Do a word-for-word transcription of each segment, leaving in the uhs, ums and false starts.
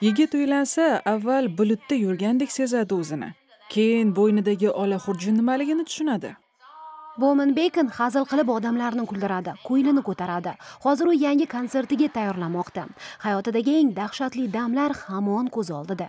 Yigit uylansa, avval bulutda yurgandek sezadi o'zini. Keyin bo'ynidagi olahurjun nimaligini tushunadi. Bowman Bacon hazil qilib odamlarni kuldiradi, ko'nglini ko'taradi. Hozir u yangi konsertiga tayyorlanmoqda. Hayotidagi eng dahshatli damlar hamon ko'z oldida.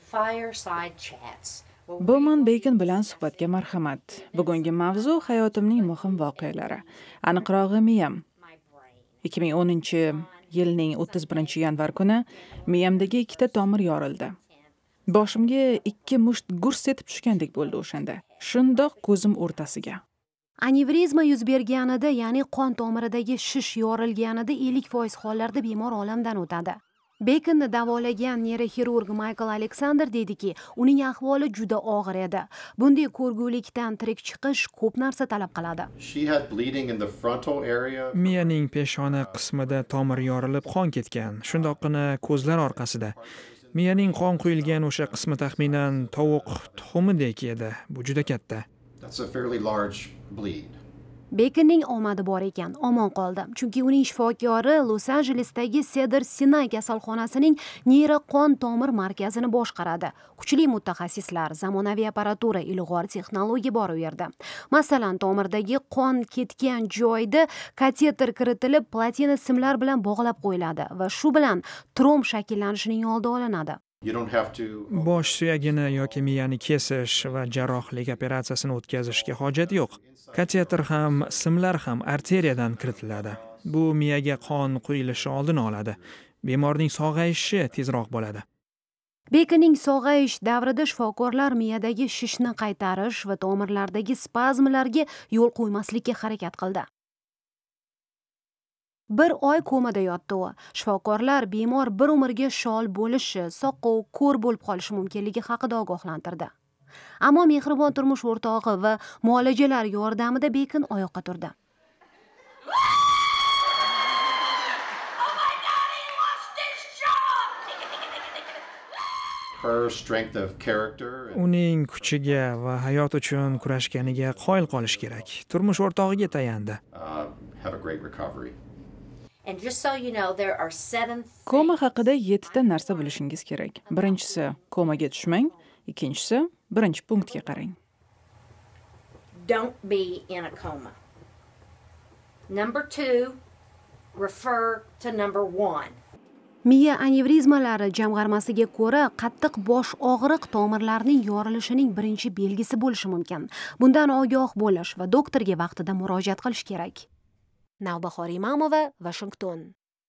Bowman Bacon bilan suhbatga marhamat. Bugungi mavzu hayotimning muhim voqealari. Aniqrog'i miyam. ikki ming o'ninchi yilning o'ttiz birinchi yanvar kuni miyamdagi ikkita tomir yorildi. Boshimga ikki musht gurs etib tushgandek bo'ldi o'shanda. Shundoq ko'zim o'rtasiga. Anevrizma yuz berganida, ya'ni qon tomiridagi shish yorilganida ellik foiz hollarda bemor olamdan o'tadi. Baconni davolagan neyroxirurg Michael Alexander dediki, uning ahvoli juda og'ir edi. Bunday ko'rgulikdan tirik chiqish ko'p narsa talab qiladi. Miyaning peshona qismida tomir yorilib qon ketgan, shundoqqina ko'zlar orqasida. Miyaning qon quyilgan o'sha qismi taxminan tovuq tuxumidek edi. Bu juda katta. Baconning omadi bor ekan, omon qoldi. Chunki uning shifokori Los-Anjelesdagi Cedars-Sinai kasalxonasining neyroqon tomir markazini boshqaradi. Kuchli mutaxassislar, zamonaviy apparatura, ilg'or texnologiya bor u yerda. Masalan, tomirdagi qon ketgan joyda kateter kiritilib, platina simlar bilan bog'lab qo'yiladi va shu bilan tromb shakllanishining oldi olinadi. Bosh suyagini yoki miyani kesish va jarrohlik operatsiyasini o'tkazishga hojat yo'q. Kateter ham, simlar ham arteriyadan kiritiladi. Bu miyaga qon quyilishi oldini oladi. Bemorning sog'ayishi tezroq bo'ladi. Baconning sog'ayish davrida shifokorlar miyadagi shishni qaytarish va tomirlardagi spazmlarga yo'l qo'ymaslikka harakat qildi. Bir oy komada yotdi u. Shifokorlar bemor bir umrga shol bo'lishi, soqov, ko'r bo'lib qolishi mumkinligi haqida ogohlantirdi. Ammo mehribon turmush o'rtog'i va muolajalar yordamida Bacon oyoqqa turdi. Uning kuchiga va hayot uchun kurashganiga qoyil qolish kerak. Turmush o'rtog'iga tayandi. Koma haqida yettita narsa bilishingiz kerak. Birinchisi, komaga tushmang. Ikkinchisi, birinchi punktga qarang. Don't be in a coma. Number two, refer to number one. Miya anevrizmalari jamg'armasiga ko'ra, qattiq bosh og'riq tomirlarning yorilishining birinchi belgisi bo'lishi mumkin. Bundan ogoh bo'lish va doktorga vaqtida murojaat qilish kerak. Navbahor Imamova, Washington.